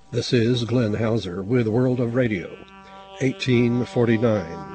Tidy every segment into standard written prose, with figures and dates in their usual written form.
This is Glenn Hauser with World of Radio, 1849.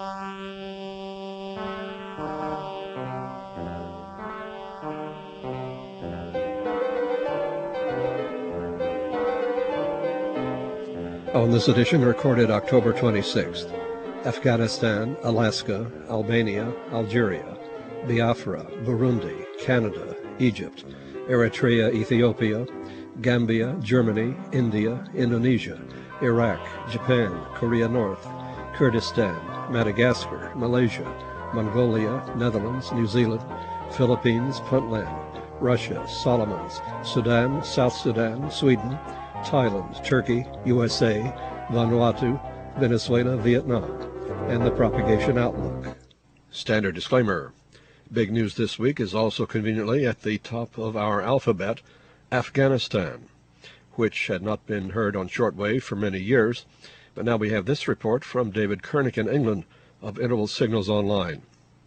On this edition, recorded October 26th, Afghanistan, Alaska, Albania, Algeria, Biafra, Burundi, Canada, Egypt, Eritrea, Ethiopia, Gambia, Germany, India, Indonesia, Iraq, Japan, Korea North, Kurdistan, Madagascar, Malaysia, Mongolia, Netherlands, New Zealand, Philippines, Puntland, Russia, Solomons, Sudan, South Sudan, Sweden, Thailand, Turkey, USA, Vanuatu, Venezuela, Vietnam, and the propagation outlook. Standard disclaimer. Big news this week is also conveniently at the top of our alphabet, Afghanistan, which had not been heard on shortwave for many years, but now we have this report from David Kernick in England of Interval Signals Online.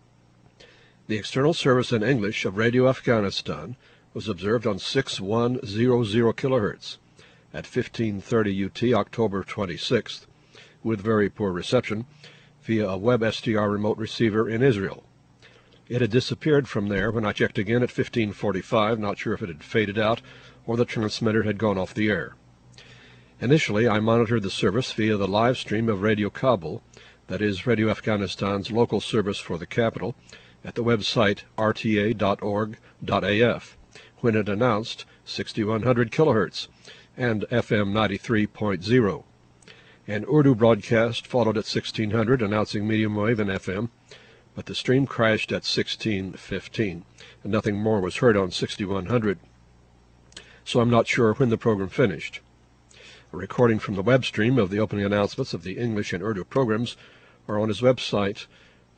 The external service in English of Radio Afghanistan was observed on 6100 kHz at 1530 UT October 26th, with very poor reception, via a WebSTR remote receiver in Israel. It had disappeared from there when I checked again at 1545, not sure if it had faded out or the transmitter had gone off the air. Initially, I monitored the service via the live stream of Radio Kabul, that is Radio Afghanistan's local service for the capital, at the website rta.org.af, when it announced 6100 kHz and FM 93.0. An Urdu broadcast followed at 1600, announcing medium wave and FM, but the stream crashed at 1615, and nothing more was heard on 6100. So I'm not sure when the program finished. A recording from the web stream of the opening announcements of the English and Urdu programs are on his website,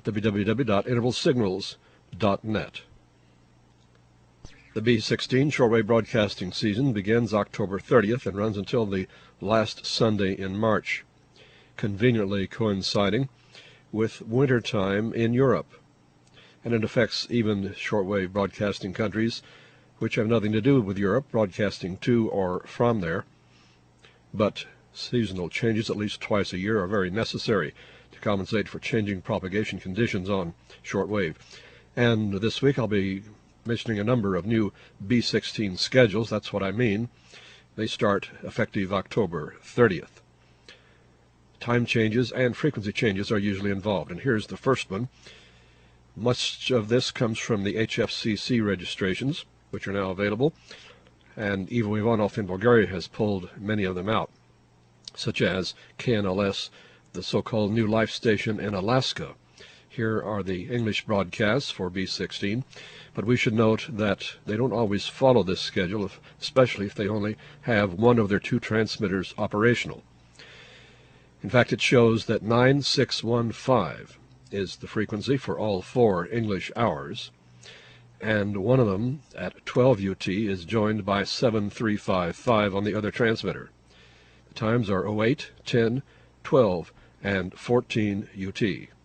www.intervalsignals.net. The B-16 shortwave broadcasting season begins October 30th and runs until the last Sunday in March, conveniently coinciding with winter time in Europe, and it affects even shortwave broadcasting countries which have nothing to do with Europe, broadcasting to or from there. But seasonal changes at least twice a year are very necessary to compensate for changing propagation conditions on shortwave. And this week I'll be mentioning a number of new B-16 schedules. That's what I mean. They start effective October 30th. Time changes and frequency changes are usually involved, and here's the first one. Much of this comes from the HFCC registrations, which are now available, and Ivo Ivanov in Bulgaria has pulled many of them out, such as KNLS, the so-called New Life station in Alaska. Here are the English broadcasts for B-16, but we should note that they don't always follow this schedule, especially if they only have one of their two transmitters operational. In fact, it shows that 9615 is the frequency for all four English hours, and one of them at 12 UT is joined by 7355 on the other transmitter. The times are 08, 10, 12, and 14 UT.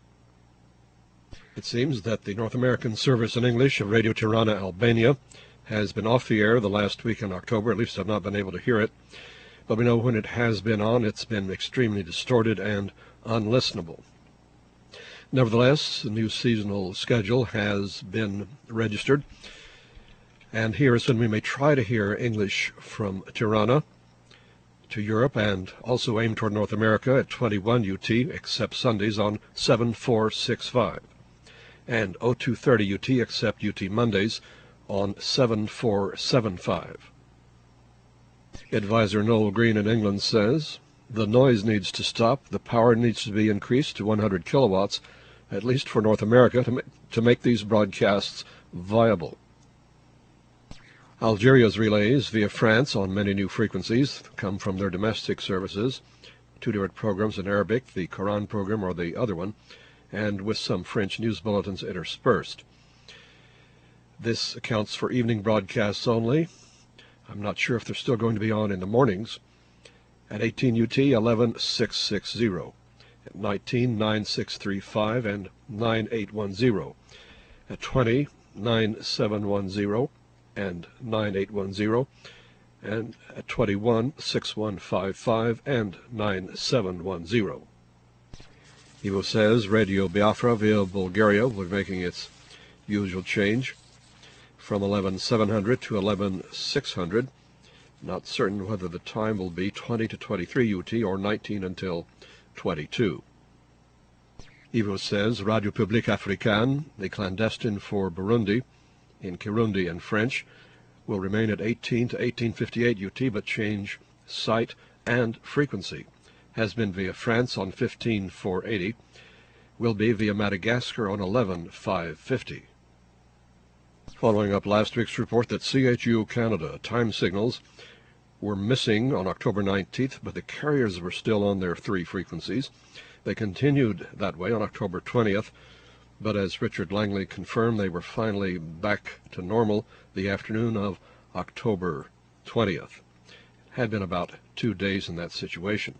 It seems that the North American service in English of Radio Tirana, Albania, has been off the air the last week in October. At least I've not been able to hear it. But we know when it has been on, it's been extremely distorted and unlistenable. Nevertheless, the new seasonal schedule has been registered, and here is when we may try to hear English from Tirana to Europe, and also aim toward North America at 21 UT, except Sundays, on 7465, and 0230 UT, except UT Mondays, on 7475. Advisor Noel Green in England says, the noise needs to stop, the power needs to be increased to 100 kilowatts, at least for North America, to make these broadcasts viable. Algeria's relays via France on many new frequencies come from their domestic services, two different programs in Arabic, the Quran program or the other one, and with some French news bulletins interspersed. This accounts for evening broadcasts only. I'm not sure if they're still going to be on in the mornings. At 18 UT, 11660, at 19, 9635, and 9810, at 20, 9710, and 9810, and at 21-6155 and 9710. Ivo says Radio Biafra via Bulgaria will be making its usual change from 11-700 to 11-600. Not certain whether the time will be 20 to 23 UT or 19 until 22. Ivo says Radio Publique Africaine, the clandestine for Burundi, in Kirundi and French, will remain at 18 to 1858 UT but change site and frequency. Has been via France on 15-480, will be via Madagascar on 11-550. Following up last week's report that CHU Canada time signals were missing on October 19th, but the carriers were still on their 3 frequencies. They continued that way on October 20th, but as Richard Langley confirmed, they were finally back to normal the afternoon of October 20th. It had been about 2 days in that situation.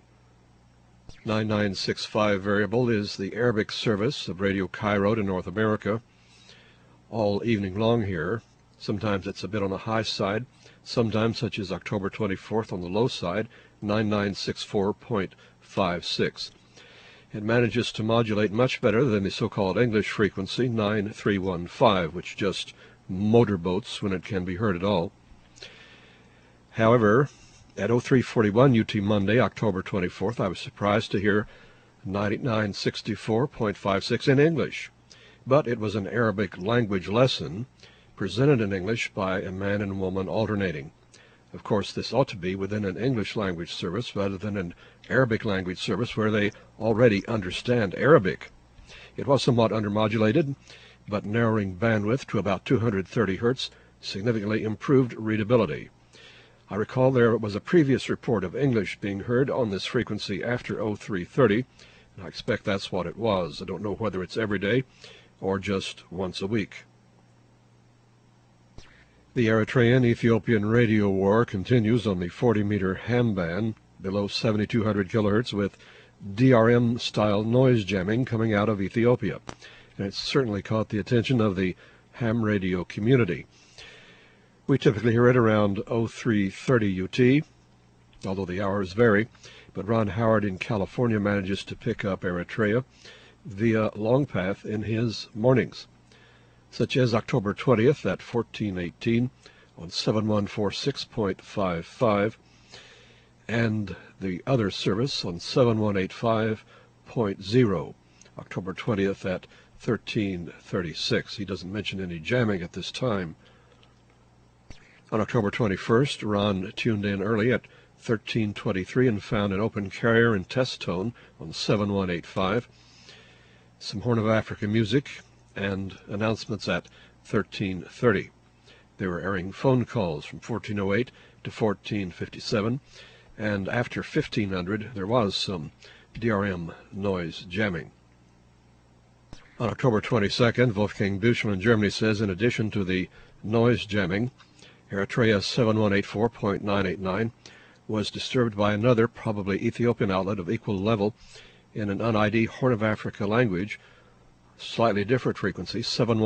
9965 variable is the Arabic service of Radio Cairo to North America all evening long here. Sometimes it's a bit on the high side, sometimes, such as October 24th, on the low side, 9964.56. It manages to modulate much better than the so-called English frequency, 9315, which just motorboats when it can be heard at all. However, at 0341 UT Monday, October 24th, I was surprised to hear 9964.56 in English, but it was an Arabic language lesson presented in English by a man and woman alternating. Of course, this ought to be within an English language service rather than an Arabic language service where they already understand Arabic. It was somewhat undermodulated, but narrowing bandwidth to about 230 Hz significantly improved readability. I recall there was a previous report of English being heard on this frequency after 0330, and I expect that's what it was. I don't know whether it's every day or just once a week. The Eritrean-Ethiopian radio war continues on the 40-meter ham band below 7,200 kHz with DRM-style noise jamming coming out of Ethiopia, and it's certainly caught the attention of the ham radio community. We typically hear it around 0330 UT, although the hours vary, but Ron Howard in California manages to pick up Eritrea via long path in his mornings, such as October 20th at 1418 on 7146.55, and the other service on 7185.0, October 20th at 1336. He doesn't mention any jamming at this time. On October 21st, Ron tuned in early at 1323 and found an open carrier in test tone on 7185, some Horn of Africa music, and announcements at 1330. They were airing phone calls from 1408 to 1457, and after 1500 there was some DRM noise jamming. On October 22nd, Wolfgang Büchel in Germany says, in addition to the noise jamming, Eritrea 7184.989 was disturbed by another, probably Ethiopian outlet of equal level in an un-ID Horn of Africa language, slightly different frequency,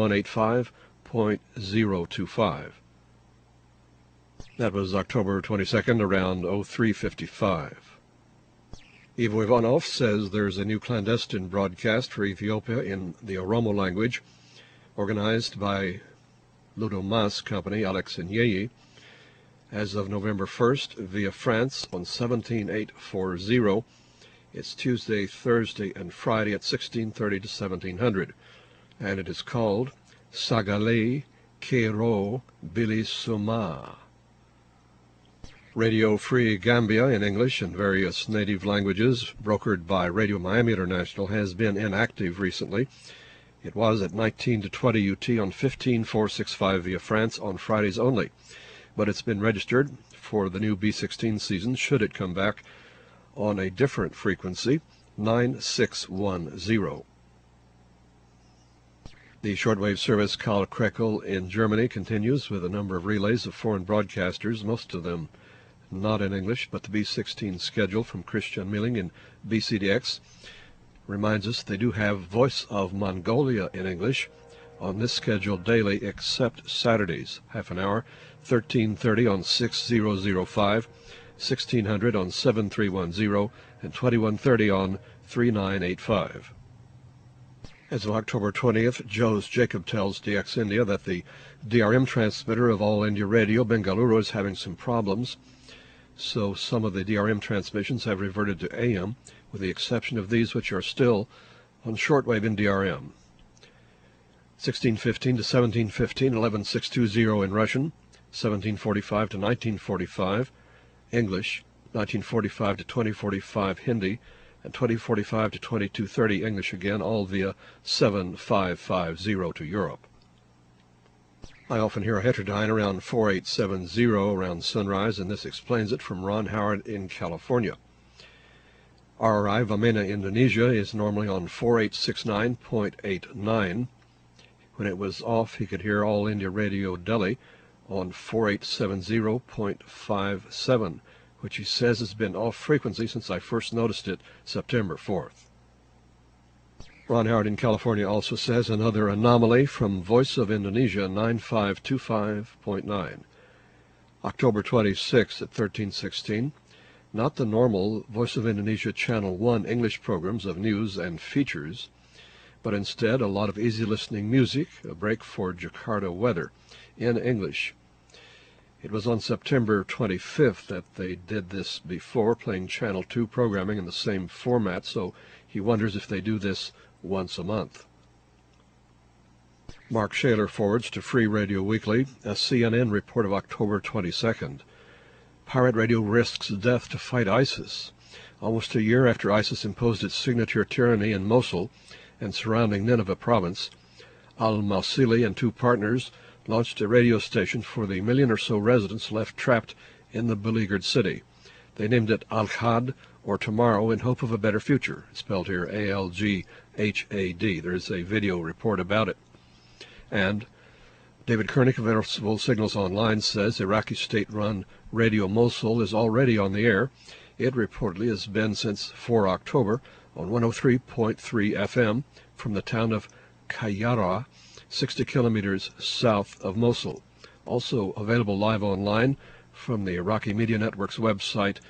7185.025. That was October 22nd around 0355. Ivo Ivanov says there's a new clandestine broadcast for Ethiopia in the Oromo language, organized by Ludo Mas Company, Alex Nyeyi, as of November 1st via France on 17840. It's Tuesday, Thursday, and Friday at 1630 to 1700, and it is called Sagale Kero Bilisuma. Radio Free Gambia in English and various native languages, brokered by Radio Miami International, has been inactive recently. It was at 19 to 20 UT on 15465 via France on Fridays only, but it's been registered for the new B16 season, should it come back, on a different frequency, 9610. The shortwave service Karl Krekel in Germany continues with a number of relays of foreign broadcasters, most of them not in English, but the B16 schedule from Christian Milling in BCDX reminds us they do have Voice of Mongolia in English on this schedule daily except Saturdays, half an hour 1330 on 6005, 1600 on 7310, and 2130 on 3985. As of October 20th, Joe's Jacob tells DX India that the DRM transmitter of All India Radio Bengaluru is having some problems, so some of the DRM transmissions have reverted to AM, with the exception of these which are still on shortwave in DRM. 1615 to 1715, 11620 in Russian, 1745 to 1945, English, 1945 to 2045 Hindi, and 2045 to 2230 English again, all via 7550 to Europe. I often hear a heterodyne around 4870 around sunrise, and this explains it from Ron Howard in California. RRI Vamena, Indonesia is normally on 4869.89. When it was off, he could hear All India Radio Delhi on 4870.57, which he says has been off frequency since I first noticed it September 4th. Ron Howard in California also says another anomaly from Voice of Indonesia 9525.9. October 26th at 1316, not the normal Voice of Indonesia Channel 1 English programs of news and features, but instead a lot of easy listening music, a break for Jakarta weather, in English. It was on September 25th that they did this before, playing Channel 2 programming in the same format, so he wonders if they do this once a month. Mark Shaler forwards to Free Radio Weekly a CNN report of October 22nd. Pirate radio risks death to fight ISIS. Almost a year after ISIS imposed its signature tyranny in Mosul and surrounding Nineveh province, al-Mawsili and two partners launched a radio station for the million or so residents left trapped in the beleaguered city. They named it Al-Ghad, or Tomorrow in Hope of a Better Future, spelled here A-L-G-H-A-D. There's a video report about it. And David Koenig of Interval Signals Online says Iraqi state-run Radio Mosul is already on the air. It reportedly has been since 4 October on 103.3 FM from the town of Qayyarah, 60 kilometers south of Mosul. Also available live online from the Iraqi Media Network's website,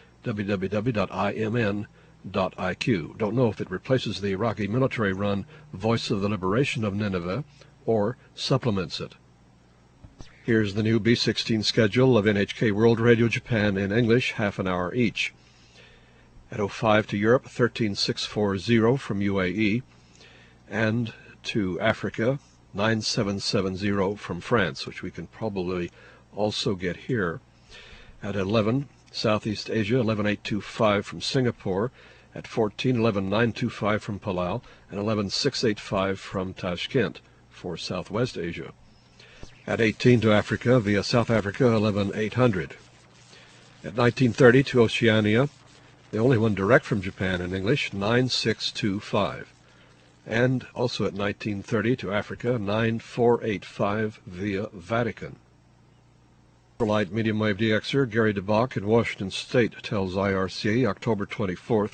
www.imn.iq. Don't know if it replaces the Iraqi military-run Voice of the Liberation of Nineveh or supplements it. Here's the new B16 schedule of NHK World Radio Japan in English, half an hour each. At 05 to Europe, 13640 from UAE, and to Africa, 9770 from France, which we can probably also get here. At 11, Southeast Asia, 11825 from Singapore. At 14, 11925 from Palau, and 11685 from Tashkent for Southwest Asia. At 18 to Africa via South Africa, 11800. At 1930 to Oceania, the only one direct from Japan in English, 9625. And also at 1930 to Africa, 9485 via Vatican. Light medium wave DXer Gary DeBach in Washington State tells IRC October 24th.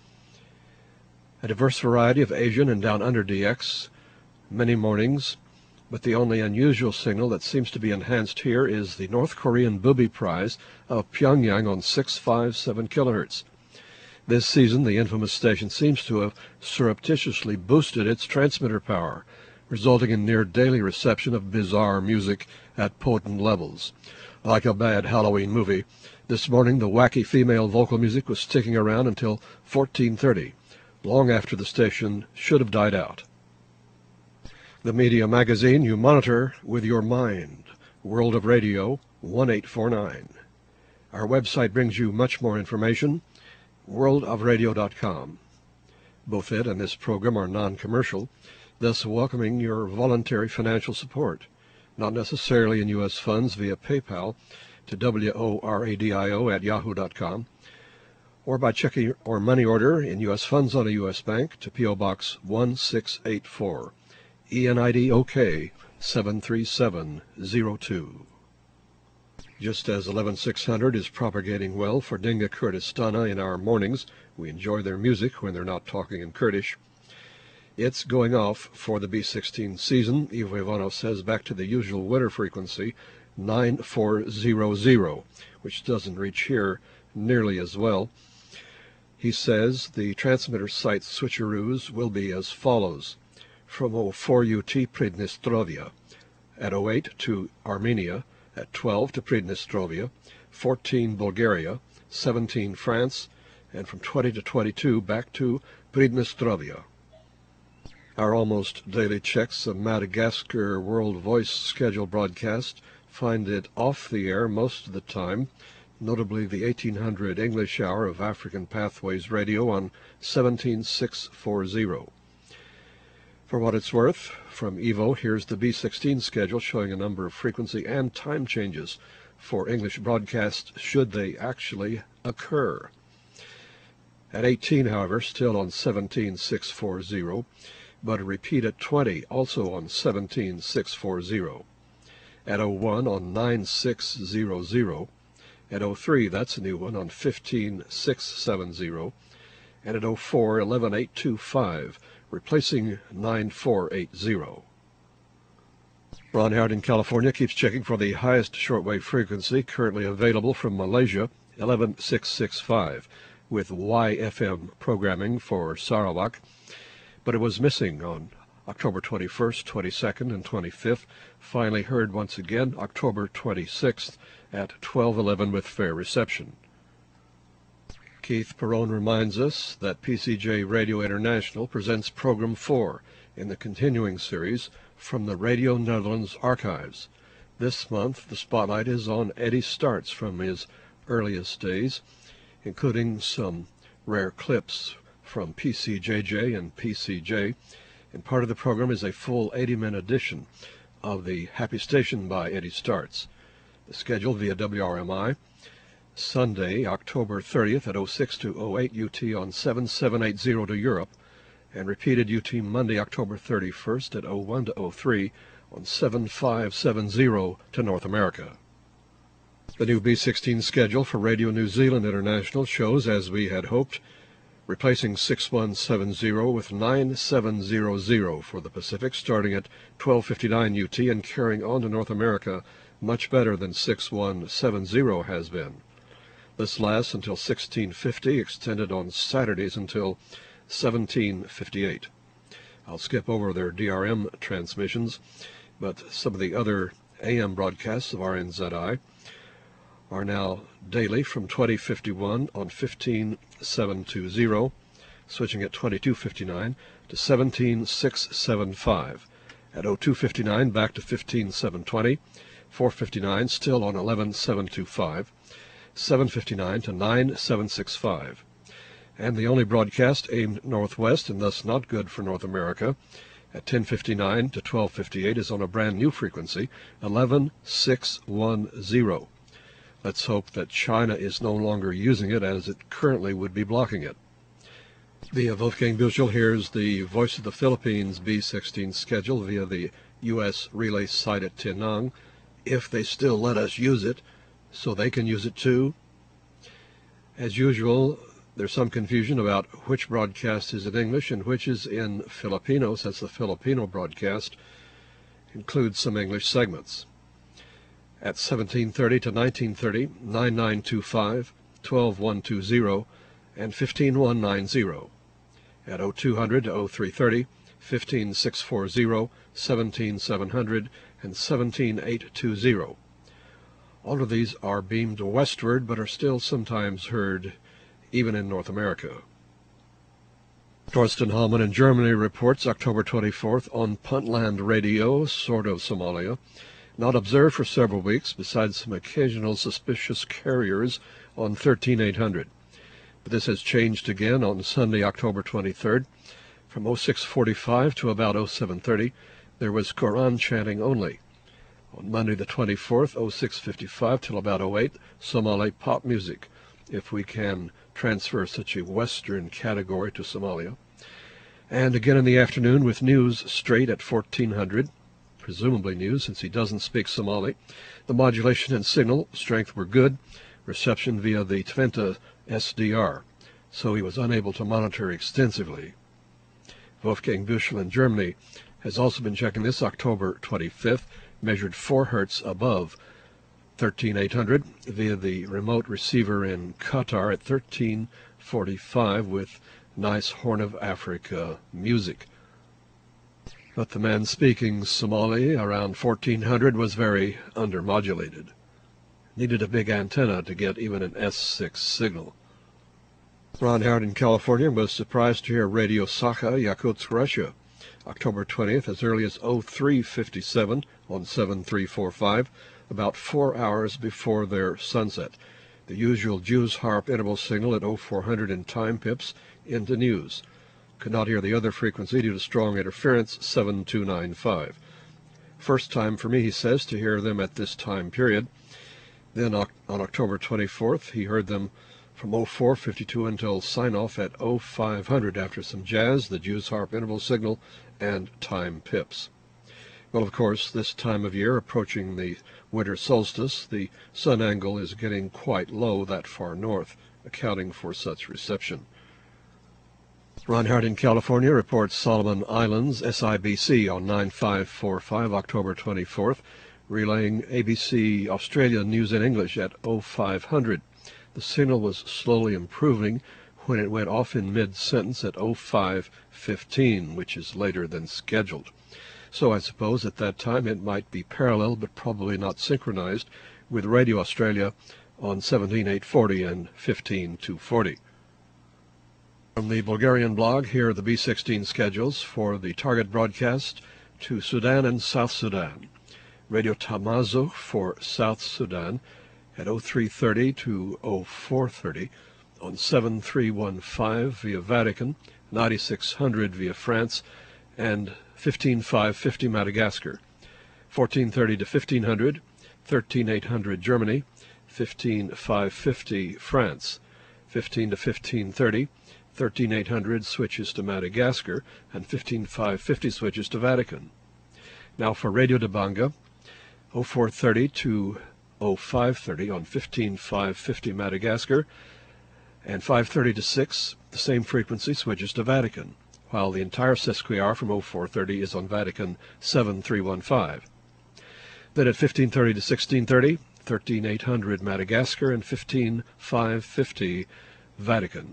A diverse variety of Asian and Down Under DX, many mornings, but the only unusual signal that seems to be enhanced here is the North Korean booby prize of Pyongyang on 657 kHz. This season, the infamous station seems to have surreptitiously boosted its transmitter power, resulting in near daily reception of bizarre music at potent levels. Like a bad Halloween movie, this morning the wacky female vocal music was sticking around until 1430, long after the station should have died out. The media magazine you monitor with your mind, World of Radio 1849. Our website brings you much more information, worldofradio.com. Both it and this program are non-commercial, thus welcoming your voluntary financial support, not necessarily in U.S. funds via PayPal to WORADIO@yahoo.com, or by checking or money order in U.S. funds on a U.S. bank to P.O. Box 1684. ENID OK 73702. Just as 11600 is propagating well for Dinga Kurdistana in our mornings, we enjoy their music when they're not talking in Kurdish. It's going off for the B16 season. Ivo Ivanov says back to the usual winter frequency, 9400, which doesn't reach here nearly as well. He says the transmitter site switcheroos will be as follows. From 04 UT Pridnestrovia, at 08 to Armenia, at 12 to Pridnestrovia, 14 Bulgaria, 17 France, and from 20 to 22 back to Pridnestrovia. Our almost daily checks of Madagascar World Voice schedule broadcast find it off the air most of the time, notably the 1800 English hour of African Pathways Radio on 17640. For what it's worth, from Evo, here's the B16 schedule showing a number of frequency and time changes for English broadcasts should they actually occur. At 18, however, still on 17640, but a repeat at 20, also on 17640. At 01 on 9600. At 03, that's a new one, on 15670. And at 04, 11825, replacing 9480. Ron Howard in California keeps checking for the highest shortwave frequency currently available from Malaysia, 11665, with YFM programming for Sarawak, but it was missing on October 21st, 22nd, and 25th, finally heard once again October 26th at 1211 with fair reception. Keith Perrone reminds us that PCJ Radio International presents Program 4 in the continuing series from the Radio Netherlands archives. This month, the spotlight is on Eddie Starts from his earliest days, including some rare clips from PCJJ and PCJ, and part of the program is a full 80-minute edition of the Happy Station by Eddie Starts. The schedule via WRMI, Sunday, October 30th at 06 to 08 UT on 7780 to Europe, and repeated UT Monday, October 31st at 01 to 03 on 7570 to North America. The new B16 schedule for Radio New Zealand International shows, as we had hoped, replacing 6170 with 9700 for the Pacific, starting at 1259 UT and carrying on to North America much better than 6170 has been. This lasts until 1650, extended on Saturdays until 1758. I'll skip over their DRM transmissions, but some of the other AM broadcasts of RNZI are now daily from 2051 on 15720, switching at 2259 to 17675. At 0259 back to 15720, 459 still on 11725, 759 to 9765. And the only broadcast aimed northwest and thus not good for North America at 1059 to 1258 is on a brand new frequency, 11610. Let's hope that China is no longer using it, as it currently would be blocking it. Via Wolfgang Büchel, here's the Voice of the Philippines B16 schedule via the U.S. relay site at Tinang, if they still let us use it, so they can use it too. As usual, there's some confusion about which broadcast is in English and which is in Filipino, since the Filipino broadcast includes some English segments. At 1730 to 1930, 9925, 12120, and 15190. At 0200 to 0330, 15640, 17700, and 17820. All of these are beamed westward, but are still sometimes heard even in North America. Torsten Hallman in Germany reports October 24th on Puntland Radio, sort of Somalia. Not observed for several weeks, besides some occasional suspicious carriers on 13800. But this has changed again on Sunday, October 23rd. From 0645 to about 0730, there was Quran chanting only. On Monday the 24th, 0655 till about 08, Somali pop music, if we can transfer such a Western category to Somalia. And again in the afternoon with news straight at 1400. Presumably news, since he doesn't speak Somali. The modulation and signal strength were good, reception via the Twente SDR, so he was unable to monitor extensively. Wolfgang Büchel in Germany has also been checking this October 25th, measured 4 Hertz above 13800 via the remote receiver in Qatar at 1345 with nice Horn of Africa music. But the man speaking Somali around 1400 was very undermodulated. Needed a big antenna to get even an S6 signal. Ron Howard in California was surprised to hear Radio Sakha, Yakutsk, Russia, October 20th, as early as 0357 on 7345, about 4 hours before their sunset. The usual Jews harp interval signal at 0400 in time pips into news. Could not hear the other frequency due to strong interference, 7295. First time for me, he says, to hear them at this time period. Then on October 24th, he heard them from 0452 until sign-off at 0500 after some jazz, the Jews harp interval signal, and time pips. Well, of course, this time of year, approaching the winter solstice, the sun angle is getting quite low that far north, accounting for such reception. Ron Howard in California reports Solomon Islands, SIBC, on 9545, October 24th, relaying ABC Australia news in English at 0500. The signal was slowly improving when it went off in mid-sentence at 0515, which is later than scheduled. So I suppose at that time it might be parallel, but probably not synchronized, with Radio Australia on 17840 and 15240. From the Bulgarian blog, here are the B16 schedules for the target broadcast to Sudan and South Sudan. Radio Tamazo for South Sudan at 0330 to 0430 on 7315 via Vatican, 9600 via France, and 15550 Madagascar, 1430 to 1500, 13800 Germany, 15550 France, 15 to 1530, 13800 switches to Madagascar, and 15550 switches to Vatican. Now for Radio Dabanga, 0430 to 0530 on 15550 Madagascar, and 530 to 6, the same frequency switches to Vatican, while the entire sesquihour from 0430 is on Vatican 7315. Then at 1530 to 1630, 13800 Madagascar and 15550 Vatican.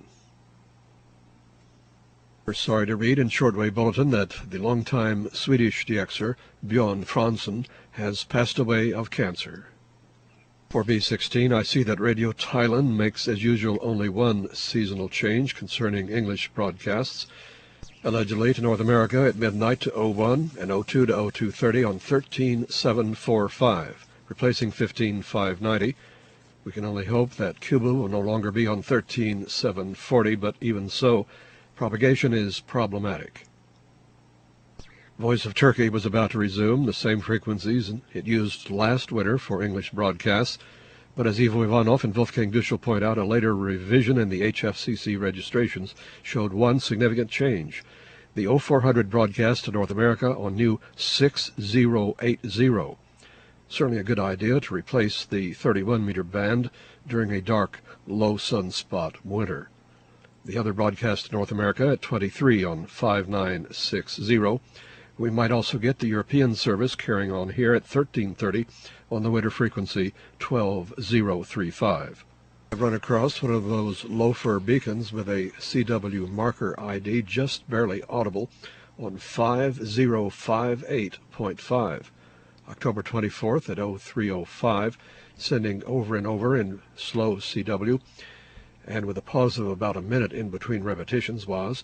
We're sorry to read in Shortwave Bulletin that the longtime Swedish DXer Björn Fransson has passed away of cancer. For B16, I see that Radio Thailand makes, as usual, only one seasonal change concerning English broadcasts, allegedly to North America at midnight to 01 and 02 to 0230 on 13745, replacing 15590. We can only hope that Cuba will no longer be on 13740, but even so, propagation is problematic. Voice of Turkey was about to resume the same frequencies it used last winter for English broadcasts, but as Ivo Ivanov and Wolfgang Duschel point out, a later revision in the HFCC registrations showed one significant change. The 0400 broadcast to North America on new 6080. Certainly a good idea to replace the 31-meter band during a dark, low sunspot winter. The other broadcast to North America at 23 on 5960. We might also get the European service carrying on here at 1330 on the winter frequency 12035. I've run across one of those loafer beacons with a CW marker ID just barely audible on 5058.5. October 24th at 0305, sending over and over in slow CW, and with a pause of about a minute in between repetitions, was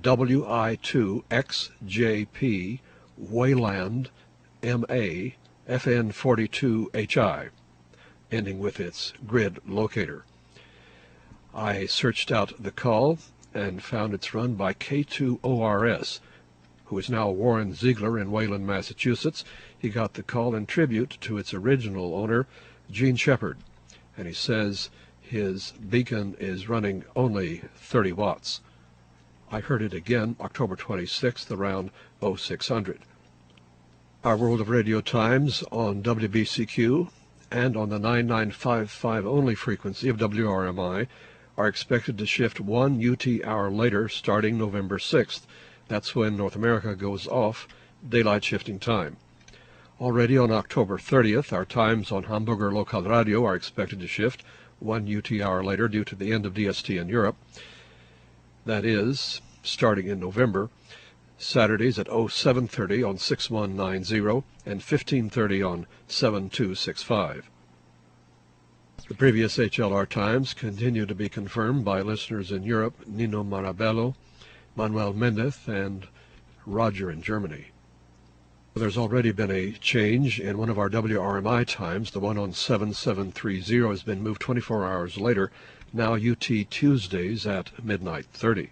WI2XJP Wayland MA FN42HI, ending with its grid locator. I searched out the call and found it's run by K2ORS, who is now Warren Ziegler in Wayland, Massachusetts. He got the call in tribute to its original owner, Gene Shepard, and he says his beacon is running only 30 watts. I heard it again October 26th around 0600. Our World of Radio times on WBCQ and on the 9955 only frequency of WRMI are expected to shift 1 UT hour later starting November 6th. That's when North America goes off daylight shifting time. Already on October 30th, our times on Hamburger Lokalradio are expected to shift 1 UT hour later due to the end of DST in Europe. That is, starting in November, Saturdays at 0730 on 6190 and 1530 on 7265. The previous HLR times continue to be confirmed by listeners in Europe, Nino Marabello, Manuel Mendez, and Roger in Germany. There's already been a change in one of our WRMI times. The one on 7730 has been moved 24 hours later, now UT Tuesdays at midnight 30.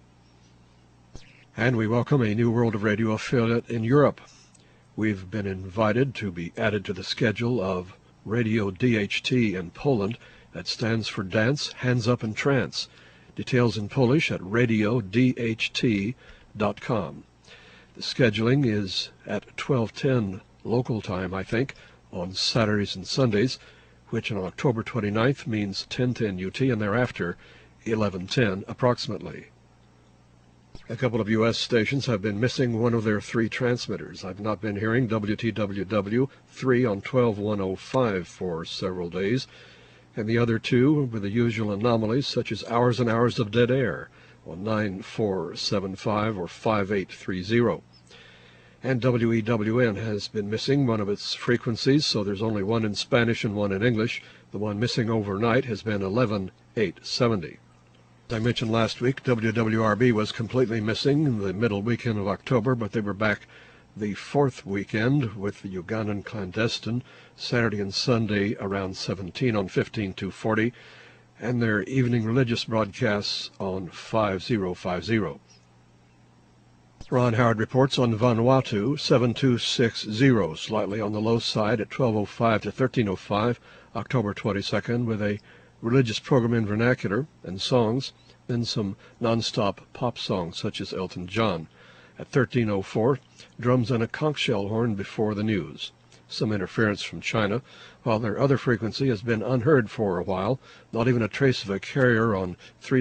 And we welcome a new World of Radio affiliate in Europe. We've been invited to be added to the schedule of Radio DHT in Poland. That stands for Dance, Hands Up and Trance. Details in Polish at radiodht.com. The scheduling is at 12:10 local time, I think, on Saturdays and Sundays, which on October 29th means 10:10 UT and thereafter 11:10 approximately. A couple of U.S. stations have been missing one of their three transmitters. I've not been hearing WTWW 3 on 12105 for several days, and the other two with the usual anomalies such as hours and hours of dead air on 9475 or 5830. And WEWN has been missing one of its frequencies, so there's only one in Spanish and one in English. The one missing overnight has been 11870. As I mentioned last week, WWRB was completely missing the middle weekend of October, but they were back the fourth weekend with the Ugandan Clandestine, Saturday and Sunday around 17 on 15240, and their evening religious broadcasts on 5050. Ron Howard reports on Vanuatu 7260, slightly on the low side at 12:05 to 13:05, October 22nd, with a religious program in vernacular and songs, then some non-stop pop songs such as Elton John. At 13:04, drums and a conch shell horn before the news. Some interference from China, while their other frequency has been unheard for a while, not even a trace of a carrier on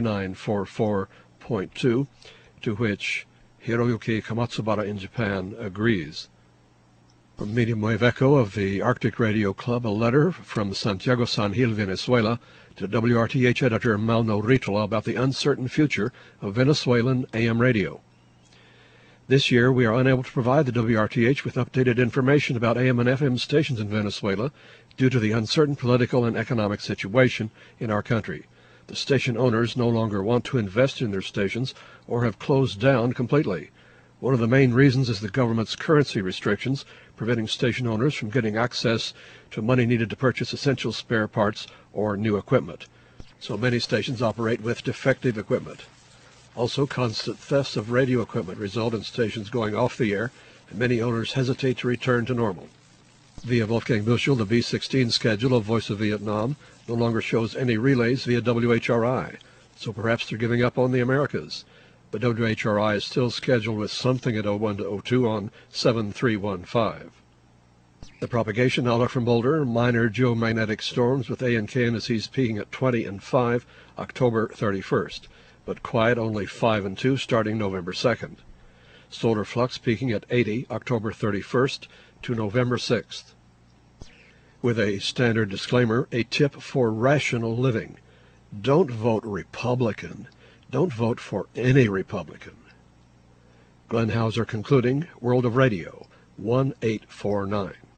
3944.2, to which Hiroyuki Kamatsubara in Japan agrees. From Medium Wave Echo of the Arctic Radio Club, a letter from Santiago San Gil, Venezuela, to WRTH editor Mauno Ritola about the uncertain future of Venezuelan AM radio. This year, we are unable to provide the WRTH with updated information about AM and FM stations in Venezuela due to the uncertain political and economic situation in our country. The station owners no longer want to invest in their stations or have closed down completely. One of the main reasons is the government's currency restrictions, preventing station owners from getting access to money needed to purchase essential spare parts or new equipment. So many stations operate with defective equipment. Also, constant thefts of radio equipment result in stations going off the air, and many owners hesitate to return to normal. Via Wolfgang Bushel, the V16 schedule of Voice of Vietnam no longer shows any relays via WHRI, so perhaps they're giving up on the Americas. But WHRI is still scheduled with something at 01 to 02 on 7315. The propagation outlook from Boulder, minor geomagnetic storms with A and K indices peaking at 20 and 5, October 31st, but quiet only 5 and 2 starting November 2nd. Solar flux peaking at 80, October 31st to November 6th. With a standard disclaimer, a tip for rational living. Don't vote Republican. Don't vote for any Republican. Glenn Hauser concluding, World of Radio, 1849.